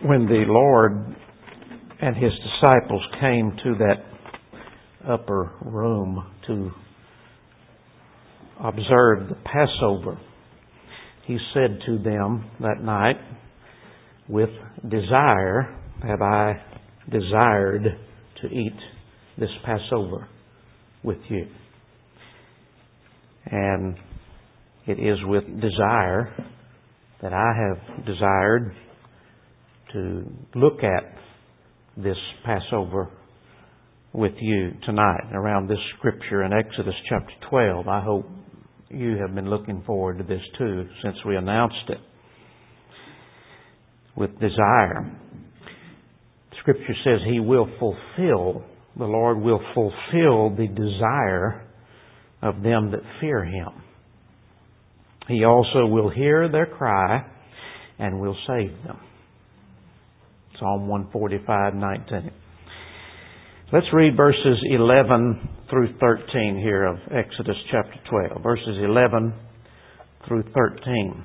when the Lord and His disciples came to that upper room to observe the Passover, He said to them that night, "With desire have I desired to eat this Passover with you." And it is with desire that I have desired to look at this Passover with you tonight around this scripture in Exodus chapter 12. I hope you have been looking forward to this too since we announced it. With desire. Scripture says He will fulfill, the Lord will fulfill the desire of them that fear Him. He also will hear their cry and will save them. Psalm 145:19. Let's read verses 11 through 13 here of Exodus chapter 12. Verses 11 through 13.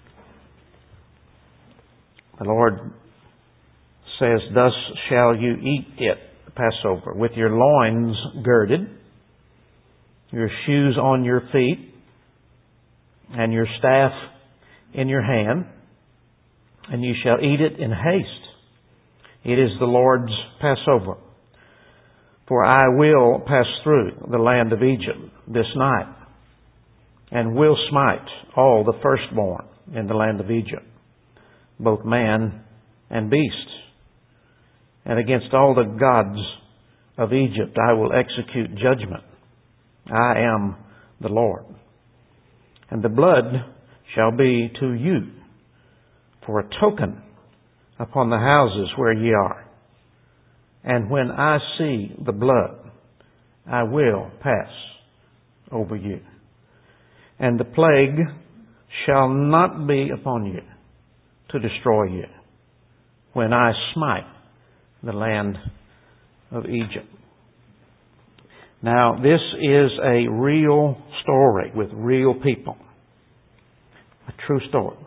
The Lord says, "Thus shall you eat it," the Passover, "with your loins girded, your shoes on your feet, and your staff in your hand, and you shall eat it in haste. It is the Lord's Passover. For I will pass through the land of Egypt this night, and will smite all the firstborn in the land of Egypt, both man and beast. And against all the gods of Egypt I will execute judgment. I am the Lord. And the blood shall be to you for a token upon the houses where ye are. And when I see the blood, I will pass over you. And the plague shall not be upon you to destroy you when I smite the land of Egypt." Now, this is a real story with real people. A true story.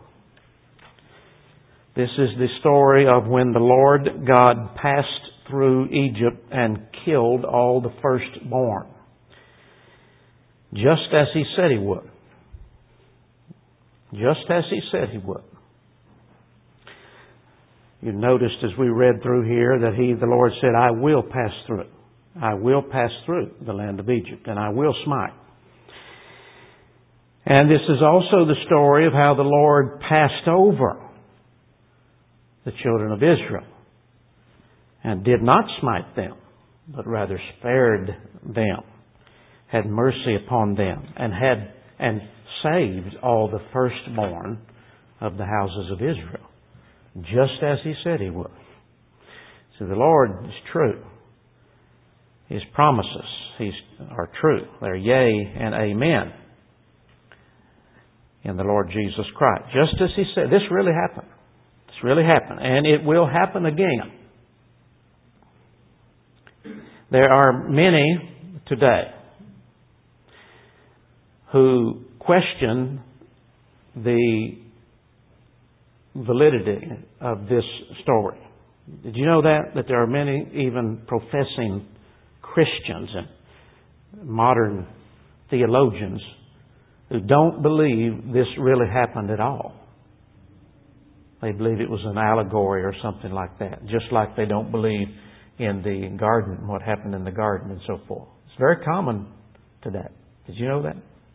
This is the story of when the Lord God passed through Egypt and killed all the firstborn. Just as He said He would. Just as He said He would. You noticed as we read through here that the Lord said, "I will pass through. I will pass through the land of Egypt, and I will smite." And this is also the story of how the Lord passed over the children of Israel and did not smite them, but rather spared them, had mercy upon them, and saved all the firstborn of the houses of Israel, just as He said He would. So the Lord is true. His promises are true. They're yea and amen in the Lord Jesus Christ. Just as He said. This really happened. This really happened. And it will happen again. There are many today who question the validity of this story. Did you know that? That there are many even professing Christians and modern theologians who don't believe this really happened at all. They believe it was an allegory or something like that. Just like they don't believe in the garden, what happened in the garden and so forth. It's very common today. Did you know that?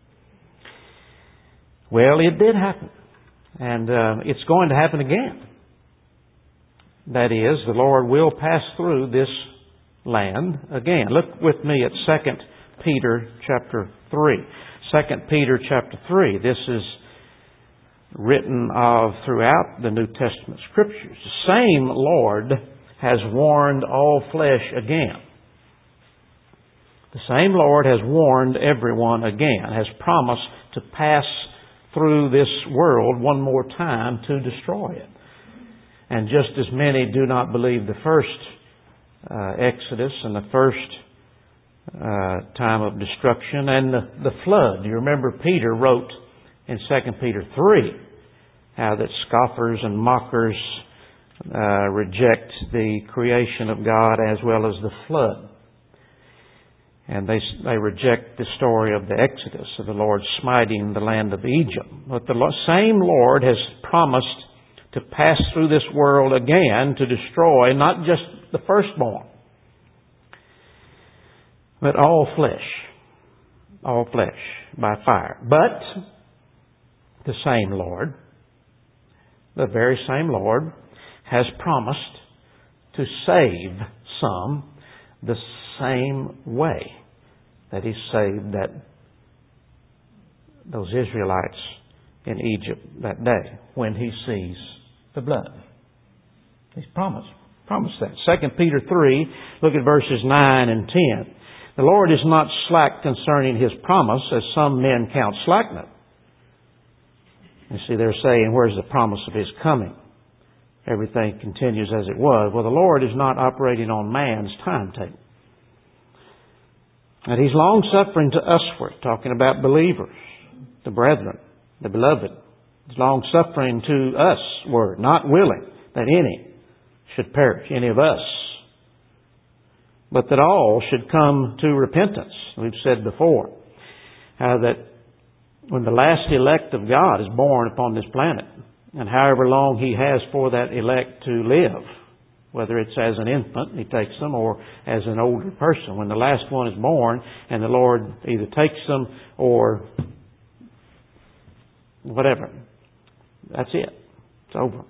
Well, it did happen. And it's going to happen again. That is, the Lord will pass through this land again. Look with me at 2 Peter chapter 3. 2 Peter chapter 3. This is written of throughout the New Testament Scriptures. The same Lord has warned all flesh again. The same Lord has warned everyone again, has promised to pass through this world one more time to destroy it. And just as many do not believe the first Exodus and the first time of destruction and the flood. You remember Peter wrote in 2 Peter 3 how that scoffers and mockers reject the creation of God as well as the flood. And they reject the story of the Exodus, of the Lord smiting the land of Egypt. But the same Lord has promised to pass through this world again to destroy not just the firstborn, but all flesh by fire. But the same Lord, the very same Lord, has promised to save some the same way that He saved those Israelites in Egypt that day when He sees the blood. He's promised that. 2 Peter 3, look at verses 9 and 10. The Lord is not slack concerning His promise, as some men count slackness. You see, they're saying, where's the promise of His coming? Everything continues as it was. Well, the Lord is not operating on man's timetable. And He's long-suffering to usward, talking about believers, the brethren, the beloved. He's long-suffering to us, word, not willing that any should perish, any of us, but that all should come to repentance. We've said before that when the last elect of God is born upon this planet, and however long He has for that elect to live, whether it's as an infant, He takes them, or as an older person. When the last one is born and the Lord either takes them or whatever, that's it. It's over.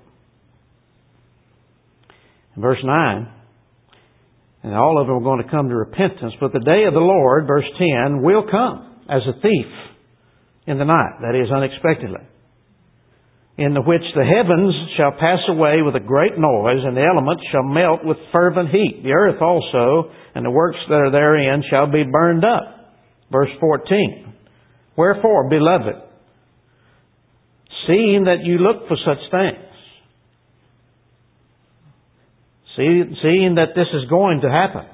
In verse 9, and all of them are going to come to repentance, but the day of the Lord, verse 10, will come as a thief in the night, that is, unexpectedly, in the which the heavens shall pass away with a great noise, and the elements shall melt with fervent heat. The earth also, and the works that are therein, shall be burned up. Verse 14. Wherefore, beloved, seeing that you look for such things, seeing that this is going to happen,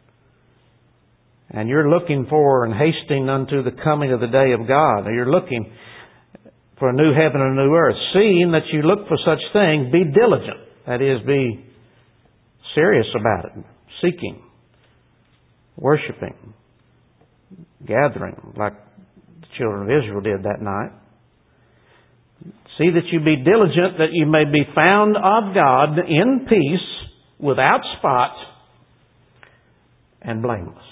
and you're looking for and hasting unto the coming of the day of God, or you're looking for a new heaven and a new earth. Seeing that you look for such things, be diligent. That is, be serious about it. Seeking, worshiping, gathering, like the children of Israel did that night. See that you be diligent, that you may be found of God in peace, without spot, and blameless.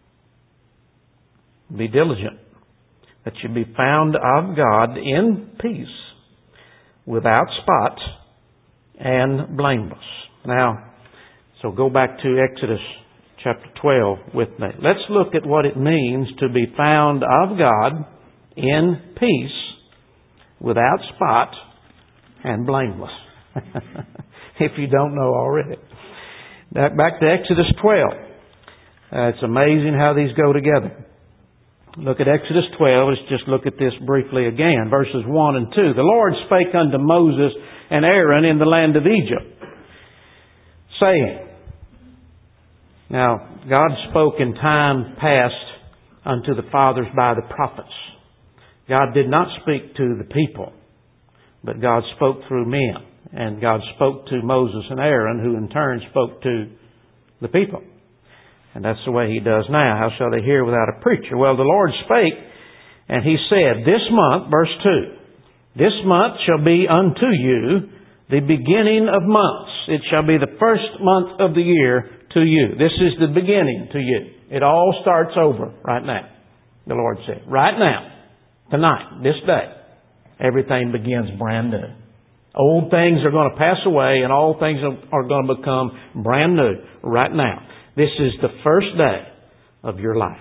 Be diligent, that you be found of God in peace, without spot, and blameless. Now, so go back to Exodus chapter 12 with me. Let's look at what it means to be found of God in peace, without spot, and blameless. If you don't know already. Back to Exodus 12. It's amazing how these go together. Look at Exodus 12. Let's just look at this briefly again. Verses 1 and 2. The Lord spake unto Moses and Aaron in the land of Egypt, saying. Now, God spoke in time past unto the fathers by the prophets. God did not speak to the people, but God spoke through men. And God spoke to Moses and Aaron, who in turn spoke to the people. And that's the way He does now. How shall they hear without a preacher? Well, the Lord spake, and He said, this month, verse 2, this month shall be unto you the beginning of months. It shall be the first month of the year to you. This is the beginning to you. It all starts over right now, the Lord said. Right now, tonight, this day, everything begins brand new. Old things are going to pass away, and all things are going to become brand new right now. This is the first day of your life.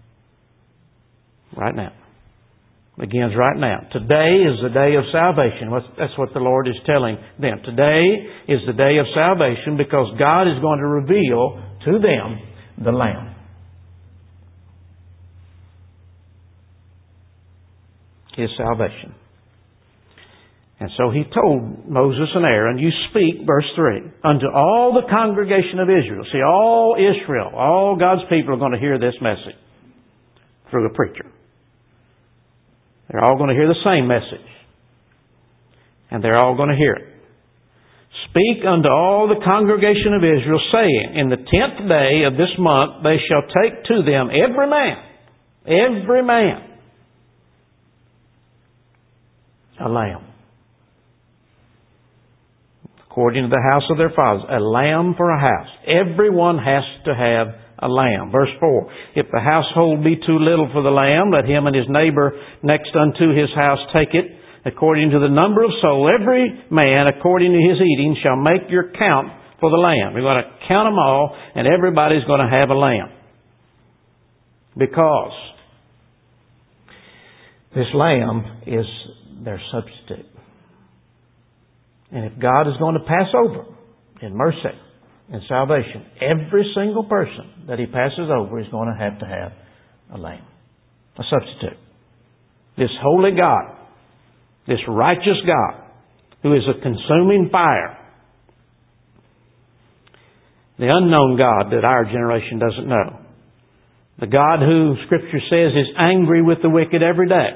Right now. Begins right now. Today is the day of salvation. That's what the Lord is telling them. Today is the day of salvation because God is going to reveal to them the Lamb. His salvation. And so He told Moses and Aaron, you speak, verse 3, unto all the congregation of Israel. See, all Israel, all God's people are going to hear this message through a preacher. They're all going to hear the same message. And they're all going to hear it. Speak unto all the congregation of Israel, saying, In the 10th day of this month they shall take to them every man, a lamb, according to the house of their fathers, a lamb for a house. Everyone has to have a lamb. Verse 4, If the household be too little for the lamb, let him and his neighbor next unto his house take it. According to the number of souls, every man, according to his eating, shall make your count for the lamb. We're going to count them all, and everybody's going to have a lamb. Because this lamb is their substitute. And if God is going to pass over in mercy and salvation, every single person that He passes over is going to have a lamb, a substitute. This holy God, this righteous God, who is a consuming fire, the unknown God that our generation doesn't know, the God who Scripture says is angry with the wicked every day,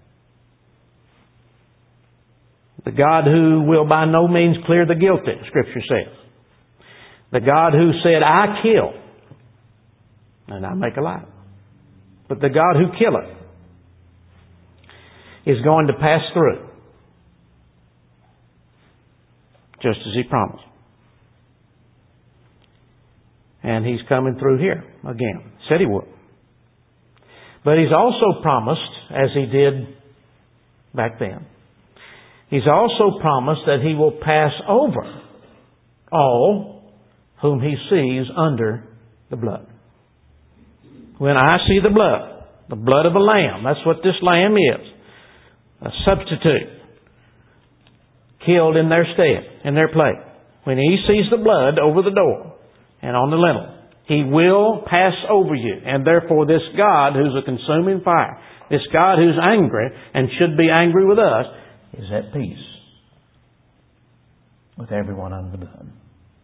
the God who will by no means clear the guilty, Scripture says, the God who said, I kill, and I make alive, but the God who killeth is going to pass through, just as He promised. And He's coming through here again. Said He would. But He's also promised, as He did back then, He's also promised that He will pass over all whom He sees under the blood. When I see the blood of a lamb, that's what this lamb is. A substitute. Killed in their stead, in their place. When He sees the blood over the door and on the lintel, He will pass over you. And therefore this God who's a consuming fire, this God who's angry and should be angry with us, is at peace with everyone under the blood.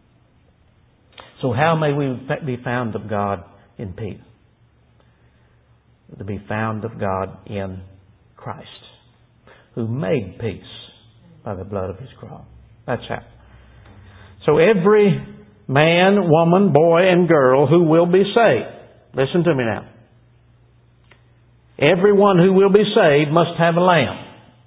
So how may we be found of God in peace? To be found of God in Christ, who made peace by the blood of His cross. That's how. So every man, woman, boy, and girl who will be saved, listen to me now. Everyone who will be saved must have a lamb.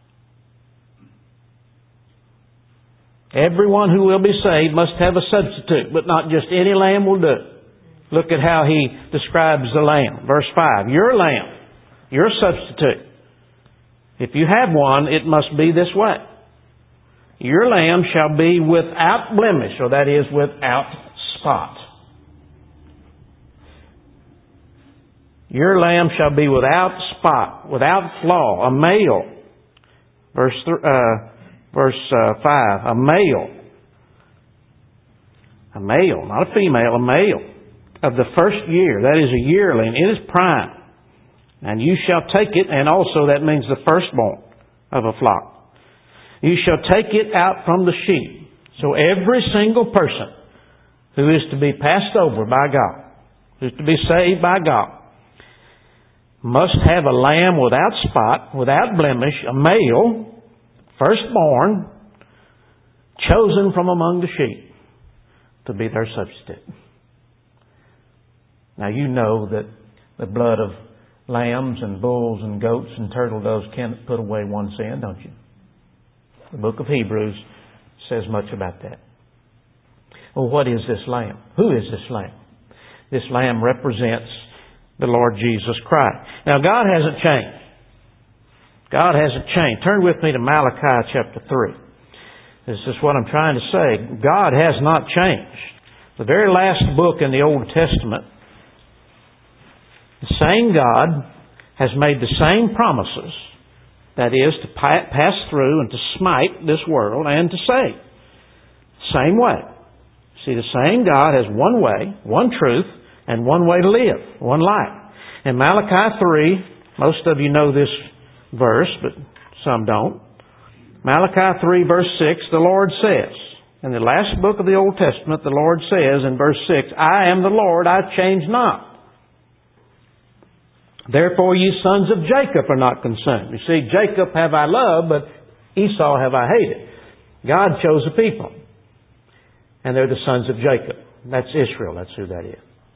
Everyone who will be saved must have a substitute, but not just any lamb will do. Look at how He describes the lamb. Verse 5, your lamb, your substitute. If you have one, it must be this way. Your lamb shall be without blemish, or that is, without spot. Your lamb shall be without spot, without flaw, a male. Verse 5, a male. A male, not a female, a male. Of the first year, that is a yearling, it is prime. And you shall take it, and also that means the firstborn of a flock. You shall take it out from the sheep. So every single person who is to be passed over by God, who is to be saved by God, must have a lamb without spot, without blemish, a male, firstborn, chosen from among the sheep to be their substitute. Now you know that the blood of lambs and bulls and goats and turtle doves can't put away one sin, don't you? The book of Hebrews says much about that. Well, what is this lamb? Who is this lamb? This lamb represents the Lord Jesus Christ. Now God hasn't changed. God hasn't changed. Turn with me to Malachi chapter 3. This is what I'm trying to say. God has not changed. The very last book in the Old Testament, the same God has made the same promises, that is, to pass through and to smite this world and to save. Same way. See, the same God has one way, one truth, and one way to live, one life. In Malachi 3, most of you know this verse, but some don't. Malachi 3 verse 6, the Lord says, in the last book of the Old Testament, the Lord says in verse 6, I am the Lord, I change not. Therefore ye sons of Jacob are not consumed. You see, Jacob have I loved, but Esau have I hated. God chose a people. And they're the sons of Jacob. That's Israel. That's who that is.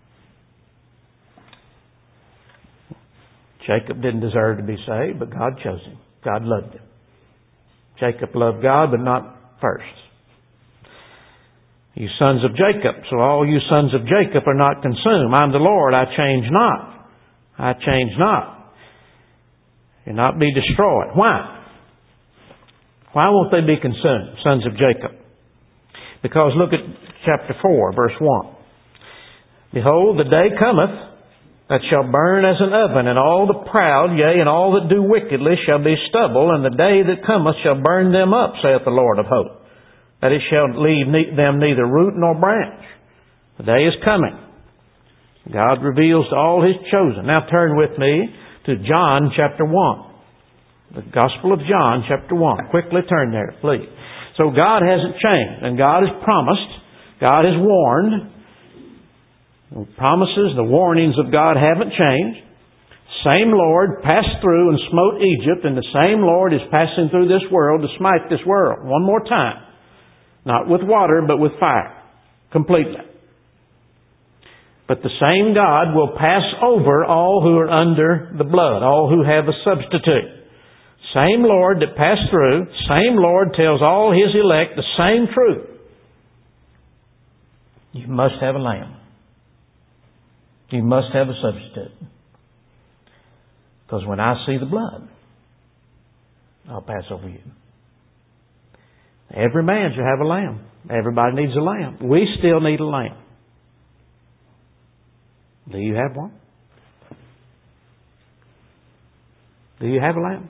Jacob didn't deserve to be saved, but God chose him. God loved him. Jacob loved God, but not first. You sons of Jacob. So all you sons of Jacob are not consumed. I'm the Lord. I change not. I change not. You'll not be destroyed. Why? Why won't they be consumed, sons of Jacob? Because look at chapter 4, verse 1. Behold, the day cometh that shall burn as an oven, and all the proud, yea, and all that do wickedly shall be stubble, and the day that cometh shall burn them up, saith the Lord of hosts. That it shall leave them neither root nor branch. The day is coming. God reveals to all His chosen. Now turn with me to John chapter 1. The Gospel of John chapter 1. Quickly turn there, please. So God hasn't changed, and God has promised, God has warned. The promises, the warnings of God haven't changed. Same Lord passed through and smote Egypt, and the same Lord is passing through this world to smite this world one more time. Not with water, but with fire. Completely. But the same God will pass over all who are under the blood, all who have a substitute. Same Lord that passed through, same Lord tells all His elect the same truth. You must have a lamb. You must have a substitute. Because when I see the blood, I'll pass over you. Every man should have a lamb. Everybody needs a lamb. We still need a lamb. Do you have one? Do you have a lamb?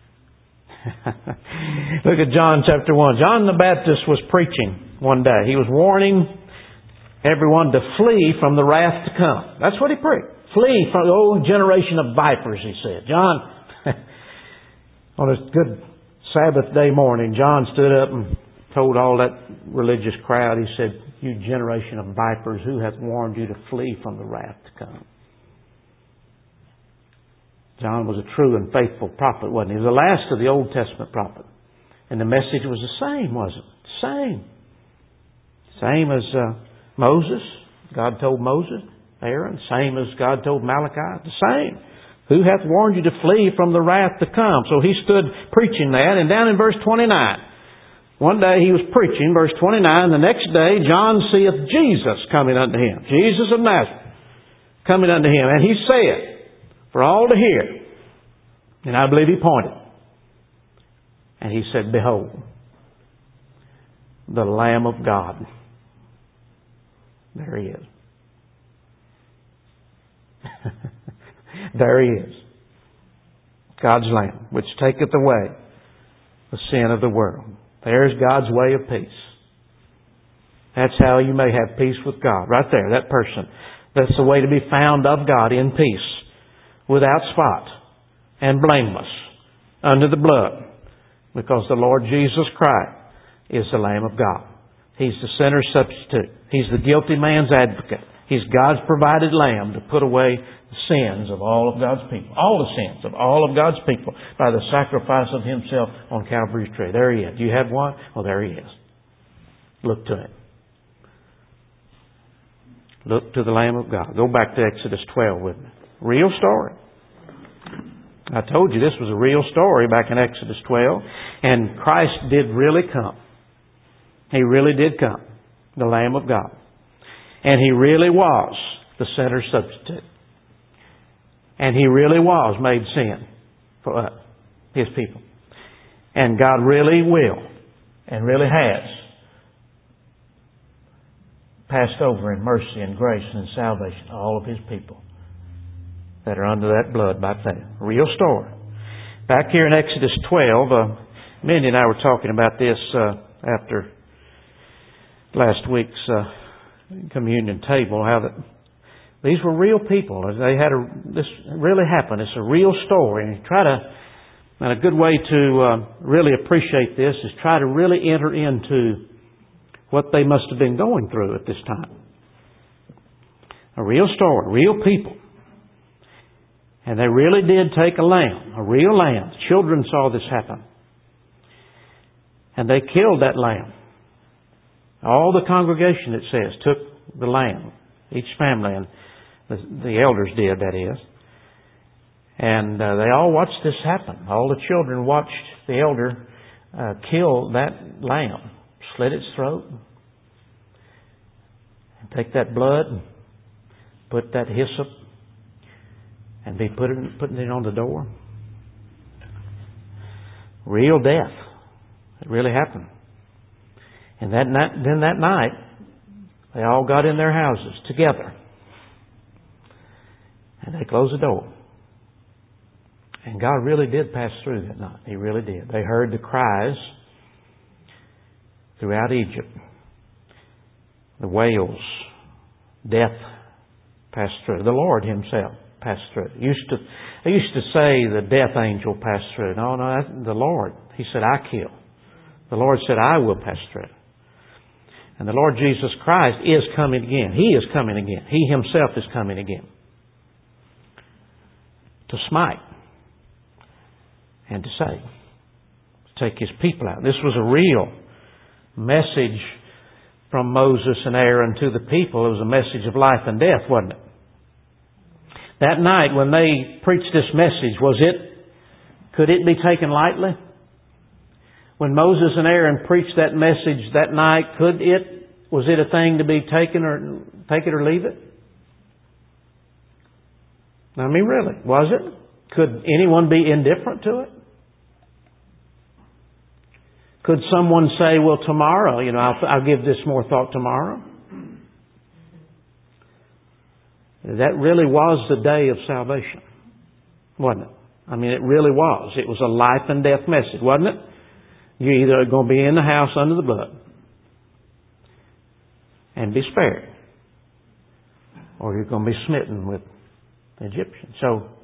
Look at John chapter 1. John the Baptist was preaching one day. He was warning everyone to flee from the wrath to come. That's what he preached. Flee from the old generation of vipers, he said. John, on a good Sabbath day morning, John stood up and told all that religious crowd, he said, you generation of vipers, who hath warned you to flee from the wrath to come? John was a true and faithful prophet, wasn't he? He was the last of the Old Testament prophet. And the message was the same, wasn't it? Same. Same as Moses. God told Moses, Aaron. Same as God told Malachi. The same. Who hath warned you to flee from the wrath to come? So he stood preaching that. And down in verse 29, one day he was preaching, verse 29, the next day John seeth Jesus coming unto him. Jesus of Nazareth coming unto him. And he said, for all to hear, and I believe he pointed, and he said, behold, the Lamb of God. There he is. There he is. God's Lamb, which taketh away the sin of the world. There's God's way of peace. That's how you may have peace with God. Right there, that person. That's the way to be found of God in peace, without spot and blameless, under the blood. Because the Lord Jesus Christ is the Lamb of God. He's the sinner's substitute. He's the guilty man's advocate. He's God's provided lamb to put away the sins of all of God's people. All the sins of all of God's people by the sacrifice of Himself on Calvary's tree. There He is. Do you have one? Well, there He is. Look to Him. Look to the Lamb of God. Go back to Exodus 12 with me. Real story. I told you this was a real story back in Exodus 12. And Christ did really come. He really did come. The Lamb of God. And He really was the sinner's substitute. And He really was made sin for us, His people. And God really will and really has passed over in mercy and grace and in salvation to all of His people that are under that blood by faith. Real story. Back here in Exodus 12, Mindy and I were talking about this after last week's communion table, how that these were real people. They had this really happened. It's a real story. And a good way to really appreciate this is try to really enter into what they must have been going through at this time. A real story, real people. And they really did take a lamb, a real lamb. Children saw this happen. And they killed that lamb. All the congregation, it says, took the lamb. Each family, and the elders did, that is. And they all watched this happen. All the children watched the elder kill that lamb, slit its throat, and take that blood and put that hyssop and be putting it on the door. Real death. It really happened. And then that night, they all got in their houses together. And they closed the door. And God really did pass through that night. He really did. They heard the cries throughout Egypt. The wails. Death passed through. The Lord Himself passed through. They used to say the death angel passed through. No, the Lord. He said, I kill. The Lord said, I will pass through. And the Lord Jesus Christ is coming again. He is coming again. He Himself is coming again. To smite. And to save. To take His people out. This was a real message from Moses and Aaron to the people. It was a message of life and death, wasn't it? That night when they preached this message, could it be taken lightly? When Moses and Aaron preached that message that night, was it a thing to be taken or take it or leave it? I mean, really, was it? Could anyone be indifferent to it? Could someone say, well, tomorrow, I'll give this more thought tomorrow? That really was the day of salvation, wasn't it? I mean, it really was. It was a life and death message, wasn't it? You're either going to be in the house under the blood and be spared, or you're going to be smitten with the Egyptians.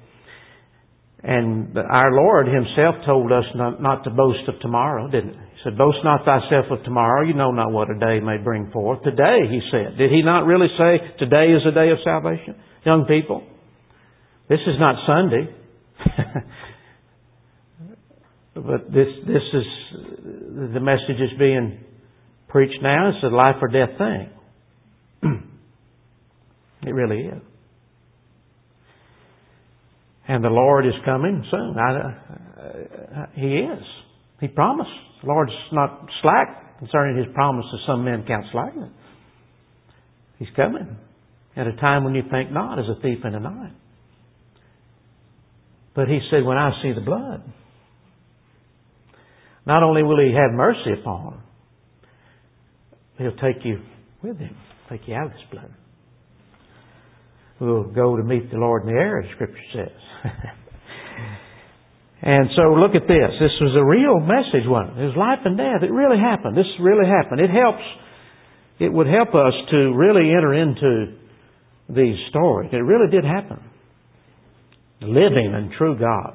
And our Lord Himself told us not to boast of tomorrow, didn't He? He said, boast not thyself of tomorrow. You know not what a day may bring forth. Today, He said. Did He not really say, today is a day of salvation? Young people, this is not Sunday. But this is, the message is being preached now. It's a life or death thing. It really is. And the Lord is coming soon. He is. He promised. The Lord's not slack concerning His promise, as some men count slackness. He's coming at a time when you think not, as a thief in the night. But He said, when I see the blood, not only will He have mercy upon them, He'll take you with Him, take you out of this blood. We'll go to meet the Lord in the air, as Scripture says. And so look at this. This was a real message, wasn't it? It was life and death. It really happened. This really happened. It would help us to really enter into these stories. It really did happen. The living and true God.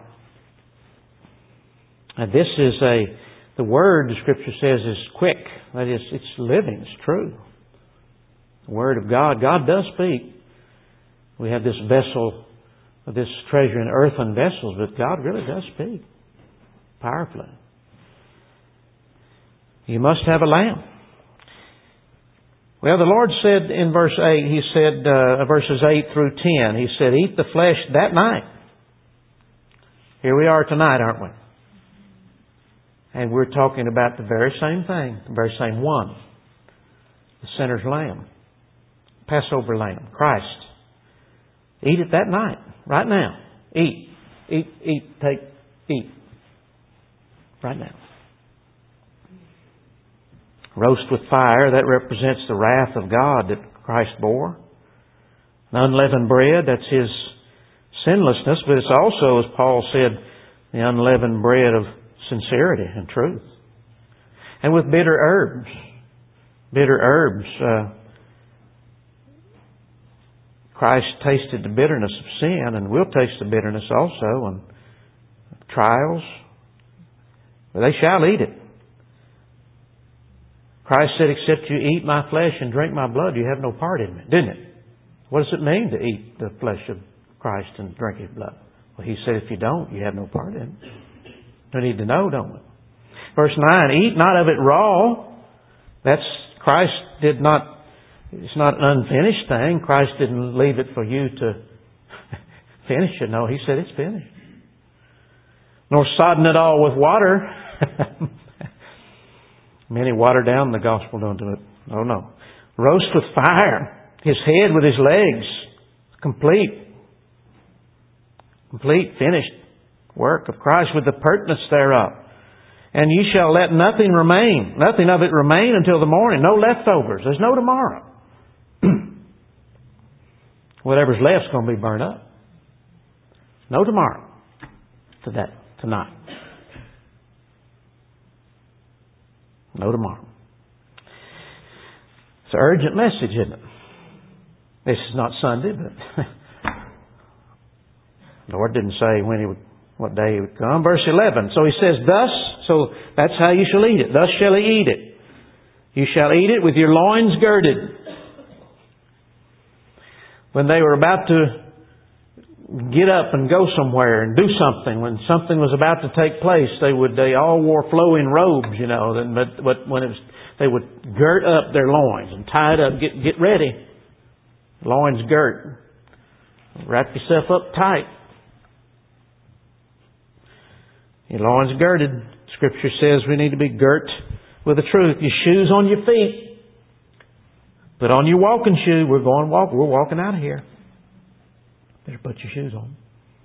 And this is the Word, the Scripture says, is quick. That is, it's living. It's true. The Word of God. God does speak. We have this vessel, this treasure in earthen vessels, but God really does speak powerfully. You must have a lamb. Well, the Lord said in verse 8, He said, verses 8 through 10, He said, eat the flesh that night. Here we are tonight, aren't we? And we're talking about the very same thing, the very same one. The sinner's lamb. Passover lamb, Christ. Eat it that night, right now. Eat. Eat. Right now. Roast with fire, that represents the wrath of God that Christ bore. The unleavened bread, that's His sinlessness, but it's also, as Paul said, the unleavened bread of sincerity and truth. And with bitter herbs. Christ tasted the bitterness of sin, and we'll taste the bitterness also, and trials. But they shall eat it. Christ said, except you eat my flesh and drink my blood, you have no part in me, didn't it? What does it mean to eat the flesh of Christ and drink His blood? Well, He said, if you don't, you have no part in it. We need to know, don't we? Verse 9, eat not of it raw. That's Christ did not, it's not an unfinished thing. Christ didn't leave it for you to finish it. No, He said it's finished. Nor sodden it all with water. Many water down the gospel, don't do it. Oh no. Roast with fire. His head with His legs. Complete, finished work of Christ with the pertinence thereof. And ye shall let nothing remain, nothing of it remain until the morning. No leftovers. There's no tomorrow. Whatever's left's going to be burned up. No tomorrow. Today, tonight. No tomorrow. It's an urgent message, isn't it? This is not Sunday, but the Lord didn't say what day He would come. Verse 11. So He says, thus, so that's how you shall eat it. Thus shall He eat it. You shall eat it with your loins girded. When they were about to get up and go somewhere and do something, when something was about to take place, they all wore flowing robes, but when they would girt up their loins and tie it up, get ready. Loins girt. Wrap yourself up tight. Your loins girded. Scripture says we need to be girt with the truth. Your shoes on your feet. Put on your walking shoe. We're walking out of here. Better put your shoes on.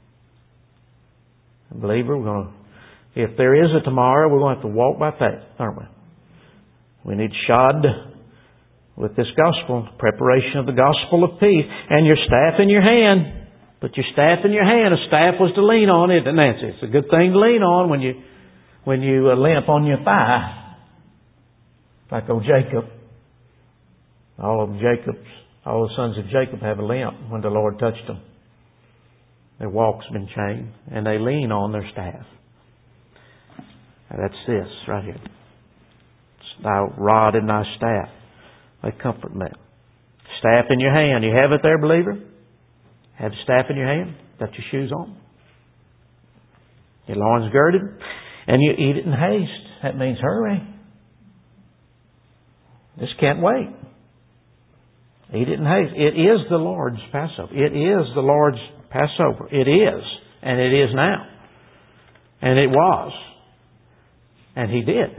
Believer, if there is a tomorrow, we're going to have to walk by faith, aren't we? We need shod with this gospel, preparation of the gospel of peace, and your staff in your hand. Put your staff in your hand. A staff was to lean on, isn't it, Nancy? It's a good thing to lean on when you limp on your thigh, like old Jacob. All the sons of Jacob have a limp when the Lord touched them. Their walk's been changed, and they lean on their staff. Now that's this right here. Thy rod and thy staff, they comfort me. Staff in your hand. You have it there, believer? Have the staff in your hand? Got your shoes on? Your loins girded? And you eat it in haste. That means hurry. This can't wait. Eat it in haste. It is the Lord's Passover. It is the Lord's Passover. It is. And it is now. And it was. And He did.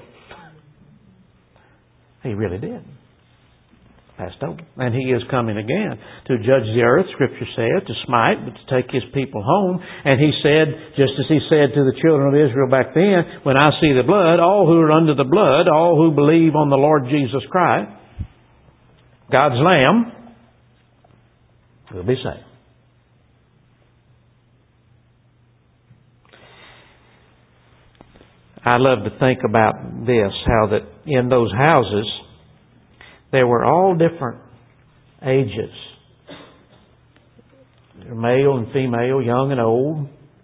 He really did. Passed over. And He is coming again to judge the earth, Scripture said, to smite, but to take His people home. And He said, just as He said to the children of Israel back then, when I see the blood, all who are under the blood, all who believe on the Lord Jesus Christ, God's Lamb, will be saved. I love to think about this, how that in those houses, there were all different ages. Male and female, young and old.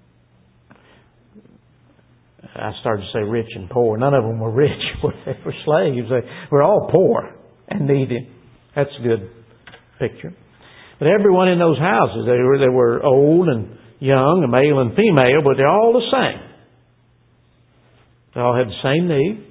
I started to say rich and poor. None of them were rich. They were slaves. They were all poor and needy. That's a good picture. But everyone in those houses, they were old and young, a male and female, but they're all the same. They all had the same need.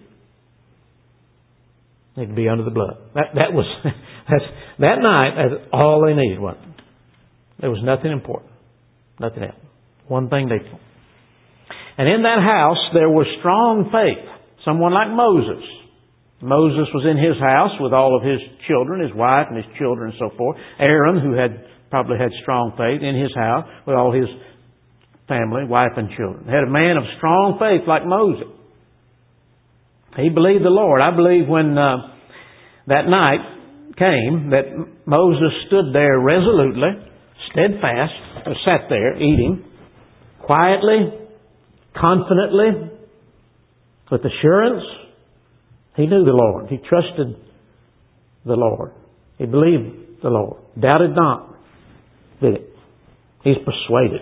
They could be under the blood. That night, that's all they needed, wasn't it? There was nothing important. Nothing else. One thing they told. And in that house, there was strong faith. Someone like Moses. Moses was in his house with all of his children, his wife and his children and so forth. Aaron, who probably had strong faith, in his house with all his family, wife and children. Had a man of strong faith like Moses. He believed the Lord. I believe when that night came that Moses stood there resolutely, steadfast, sat there eating, quietly, confidently, with assurance. He knew the Lord. He trusted the Lord. He believed the Lord. Doubted not. Did it? He's persuaded.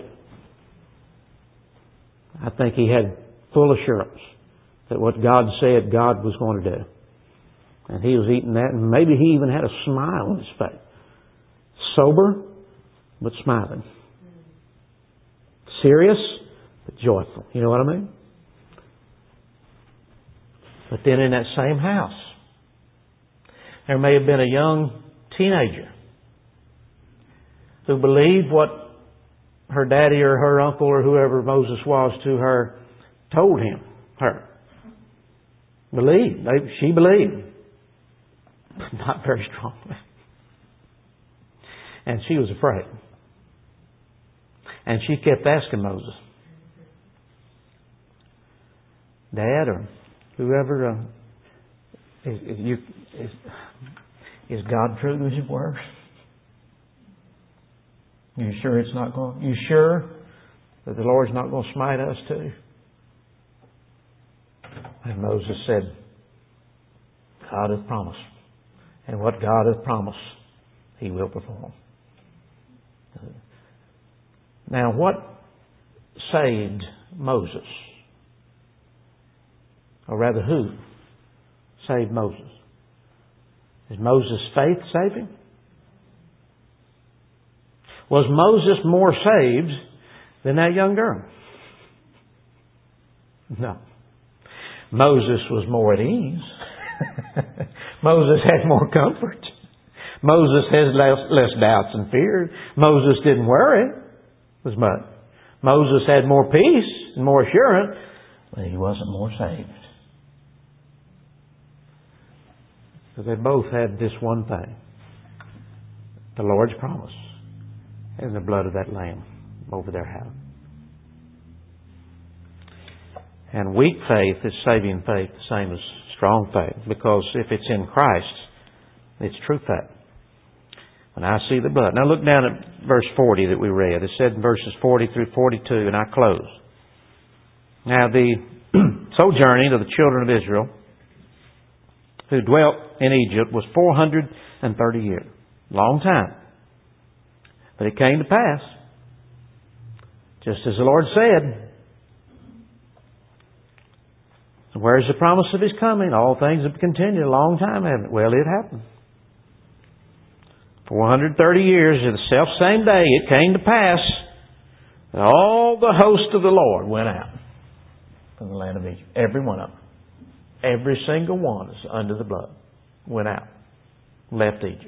I think he had full assurance that what God said God was going to do. And he was eating that, and maybe he even had a smile on his face. Sober, but smiling. Serious, but joyful. You know what I mean? But then in that same house, There may have been a young teenager who believed what her daddy or her uncle or whoever Moses was to her told her. Believed. She believed. But not very strongly. And she was afraid. And she kept asking Moses, Dad or whoever, is God true to His word? You sure it's not going? You sure that the Lord's not going to smite us too? And Moses said, God hath promised. And what God hath promised, He will perform. Now, what saved Moses? Or rather, who saved Moses? Is Moses' faith saving? Was Moses more saved than that young girl? No. Moses was more at ease. Moses had more comfort. Moses has less doubts and fears. Moses didn't worry as much. Moses had more peace and more assurance, but he wasn't more saved. So they both had this one thing: the Lord's promise and the blood of that lamb over their house. And weak faith is saving faith, the same as strong faith, because if it's in Christ, it's true faith. When I see the blood. Now look down at verse 40 that we read. It said in verses 40 through 42, and I close. Now the sojourning of the children of Israel who dwelt in Egypt was 430 years. Long time. But it came to pass, just as the Lord said. Where's the promise of His coming? All things have continued a long time, haven't it? Well, it happened. 430 years, the self-same day, it came to pass that all the host of the Lord went out from the land of Egypt. Every one of them. Every single one is under the blood. Went out. Left Egypt.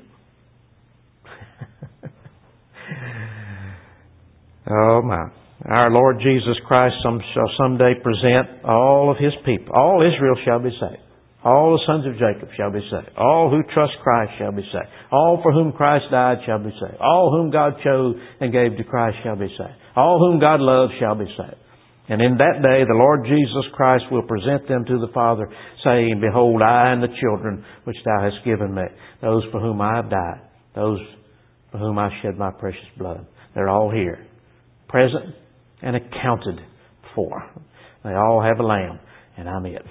Oh my. Our Lord Jesus Christ shall someday present all of His people. All Israel shall be saved. All the sons of Jacob shall be saved. All who trust Christ shall be saved. All for whom Christ died shall be saved. All whom God chose and gave to Christ shall be saved. All whom God loves shall be saved. And in that day the Lord Jesus Christ will present them to the Father, saying, Behold, I and the children which Thou hast given me, those for whom I have died, those for whom I shed my precious blood. They're all here, present and accounted for. They all have a lamb, and I'm it.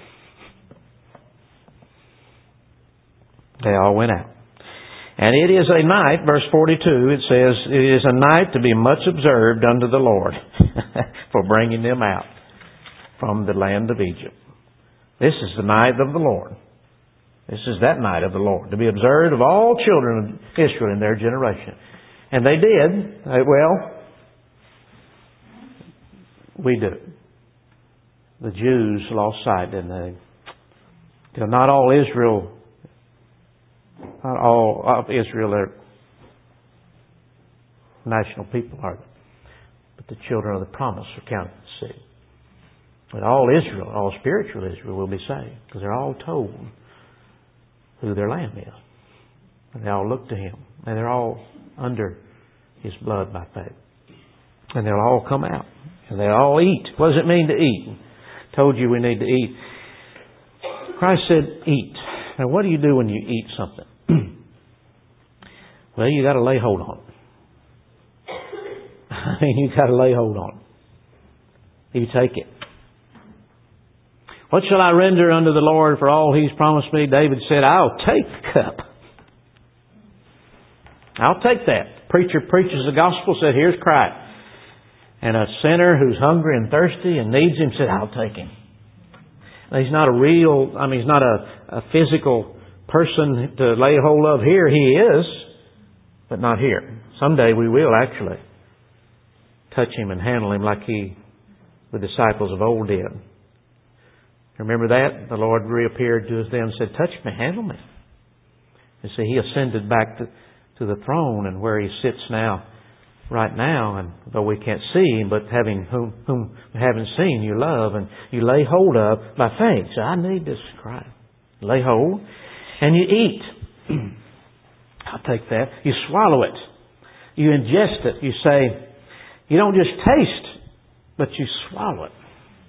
They all went out. And it is a night, verse 42, it says, it is a night to be much observed unto the Lord for bringing them out from the land of Egypt. This is the night of the Lord. This is that night of the Lord, to be observed of all children of Israel in their generation. And they did. Well, we do. The Jews lost sight, didn't they? Not all of Israel are national people, are they? But the children of the promise are counted to see. But all Israel, all spiritual Israel will be saved, because they're all told who their Lamb is. And they all look to Him. And they're all under His blood by faith. And they'll all come out. And they'll all eat. What does it mean to eat? I told you we need to eat. Christ said, eat. Now what do you do when you eat something? Well, you got to lay hold on it. You got to lay hold on it. You take it. What shall I render unto the Lord for all He's promised me? David said, I'll take the cup. I'll take that. Preacher preaches the gospel, said, here's Christ. And a sinner who's hungry and thirsty and needs Him said, I'll take Him. Now, He's not He's not a physical person to lay hold of here. He is, but not here. Someday we will actually touch Him and handle Him like the disciples of old did. Remember that? The Lord reappeared to them and said, touch me, handle me. You see, He ascended back to the throne, and where He sits now, right now, and though we can't see Him, but having whom we haven't seen, you love, and you lay hold of by faith. So I need this Christ. Lay hold, and you eat. I'll take that. You swallow it. You ingest it. You say, you don't just taste, but you swallow it.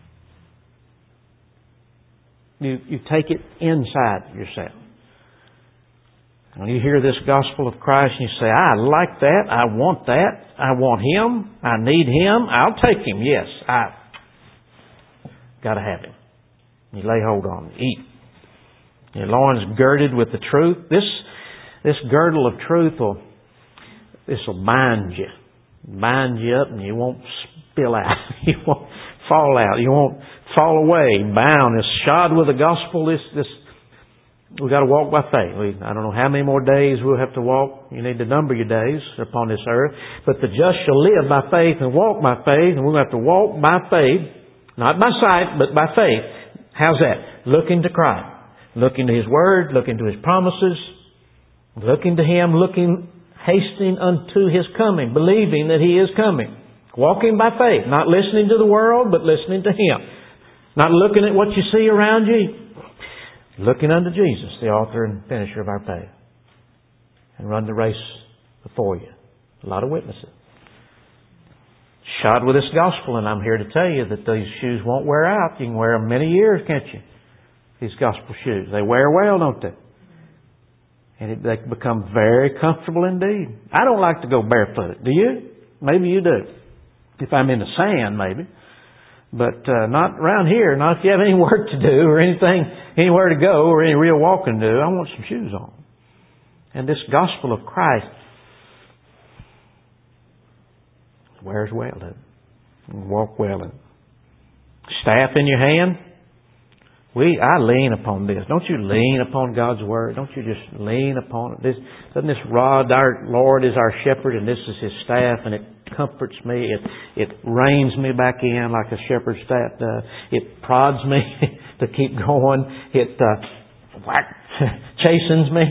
You take it inside yourself. When you hear this gospel of Christ and you say, I like that, I want that, I want Him, I need Him, I'll take Him, yes, I got to have Him. You lay hold on Him, eat. Your loins girded with the truth. This girdle of truth will bind you. Bind you up and you won't spill out. You won't fall out. You won't fall away. Bound. It's shod with the gospel. We've got to walk by faith. I don't know how many more days we'll have to walk. You need to number your days upon this earth. But the just shall live by faith and walk by faith. And we'll have to walk by faith. Not by sight, but by faith. How's that? Looking to Christ. Looking to His Word. Looking to His promises. Looking to Him. Hastening unto His coming. Believing that He is coming. Walking by faith. Not listening to the world, but listening to Him. Not looking at what you see around you. Looking unto Jesus, the author and finisher of our faith. And run the race before you. A lot of witnesses. Shod with this gospel, and I'm here to tell you that these shoes won't wear out. You can wear them many years, can't you? These gospel shoes. They wear well, don't they? And they become very comfortable indeed. I don't like to go barefooted. Do you? Maybe you do. If I'm in the sand, maybe. But not around here. Not if you have any work to do or anything, anywhere to go or any real walking to do. I want some shoes on. And this gospel of Christ wears well. Doesn't it? Walk well. Staff in your hand. I lean upon this. Don't you lean upon God's Word? Don't you just lean upon it? Doesn't this rod, our Lord is our shepherd, and this is His staff, and it comforts me. It reins me back in like a shepherd's staff does. It prods me to keep going. It chastens me.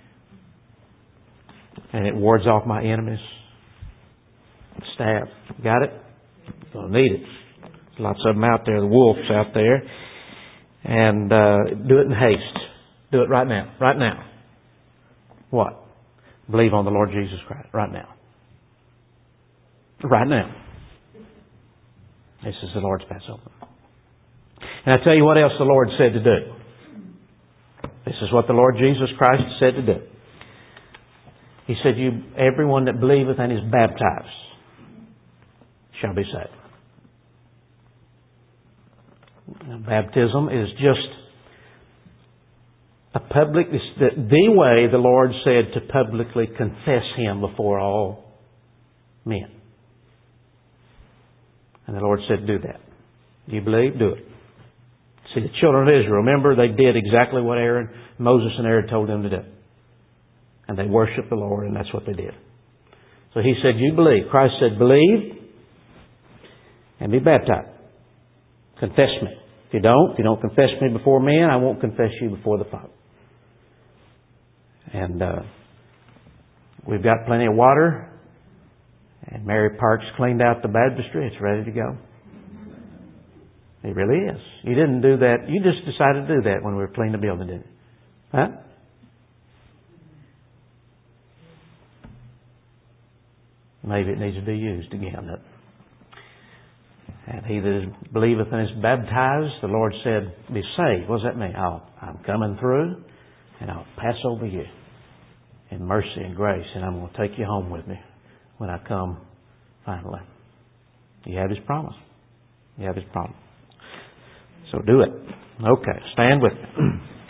And it wards off my enemies. Staff. Got it? You'll need it. There's lots of them out there, the wolves out there. And do it in haste. Do it right now. Right now. What? Believe on the Lord Jesus Christ. Right now. Right now. This is the Lord's Passover. And I tell you what else the Lord said to do. This is what the Lord Jesus Christ said to do. He said, everyone that believeth and is baptized shall be saved. Now, baptism is just the way the Lord said to publicly confess Him before all men. And the Lord said, do that. Do you believe? Do it. See, the children of Israel, remember, they did exactly what Moses and Aaron told them to do. And they worshiped the Lord, and that's what they did. So He said, you believe. Christ said, believe and be baptized. Confess me. If you don't confess me before men, I won't confess you before the Father. And we've got plenty of water. And Mary Parks cleaned out the baptistry. It's ready to go. It really is. You didn't do that. You just decided to do that when we were cleaning the building, didn't you? Huh? Maybe it needs to be used again. And he that believeth and is baptized, the Lord said, be saved. What does that mean? I'm coming through and I'll pass over you in mercy and grace, and I'm going to take you home with me when I come finally. You have His promise. You have His promise. So do it. Okay, stand with me.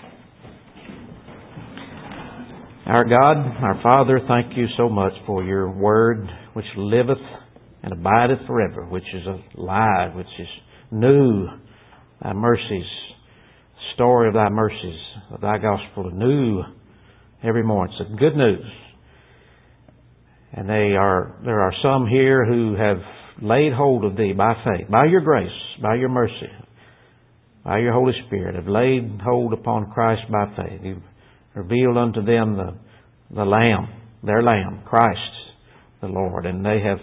Our God, our Father, thank You so much for Your Word, which liveth and abideth forever, which is alive, which is new. Thy mercies, story of Thy mercies, of Thy gospel, new every morning. It's good news. And there are some here who have laid hold of Thee by faith, by Your grace, by Your mercy, by Your Holy Spirit, have laid hold upon Christ by faith. You've revealed unto them the Lamb, their Lamb, Christ the Lord. And they have,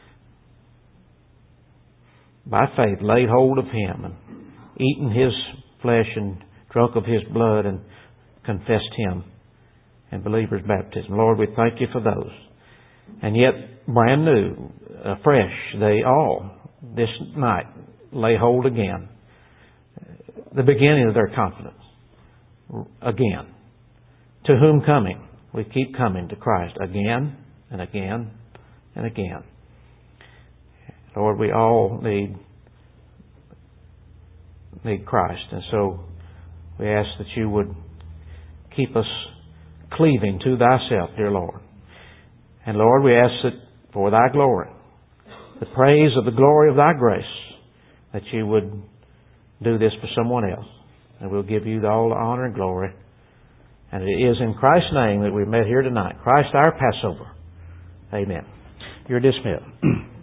by faith, laid hold of Him and eaten His flesh and drunk of His blood and confessed Him in believers' baptism. Lord, we thank You for those. And yet, brand new, fresh, they all, this night, lay hold again. The beginning of their confidence. Again. To whom coming? We keep coming to Christ again and again and again. Lord, we all need Christ. And so we ask that You would keep us cleaving to Thyself, dear Lord. And Lord, we ask that for Thy glory, the praise of the glory of Thy grace, that You would do this for someone else. And we'll give You all the honor and glory. And it is in Christ's name that we've met here tonight. Christ our Passover. Amen. You're dismissed.